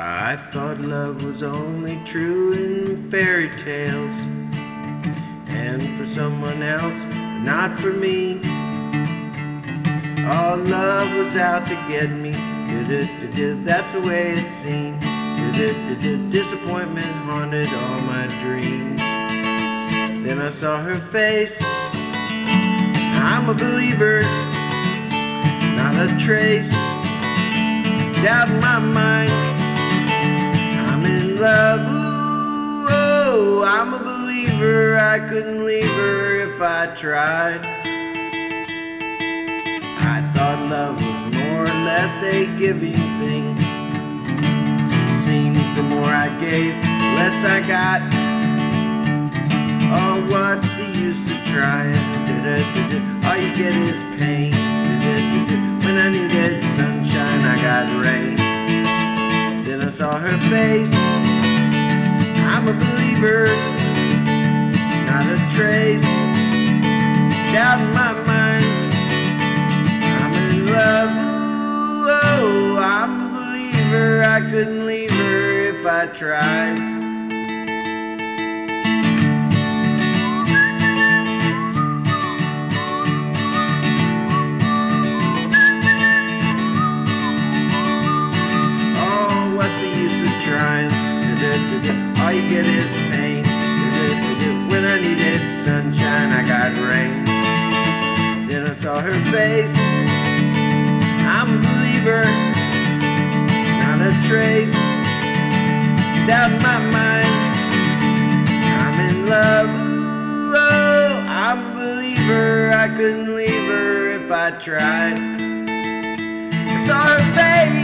I thought love was only true in fairy tales and for someone else, but not for me. All love was out to get me. That's the way it seemed. Disappointment haunted all my dreams. Then I saw her face. I'm a believer, not a trace doubt in my mind. I'm in love, ooh, oh, I'm a believer. I couldn't leave her if I tried. I thought love was more or less a giving thing. Seems the more I gave, the less I got. Oh, what's the use of trying? All you get is pain. When I needed sunshine, I got rain. Then I saw her face. I'm a believer, not a trace doubt in my mind. I'm in love, ooh, oh, I'm a believer. I couldn't leave her if I tried. All you get is pain. When I needed sunshine, I got rain. Then I saw her face. I'm a believer, not a trace doubt in my mind. I'm in love, ooh, oh, I'm a believer. I couldn't leave her if I tried. I saw her face.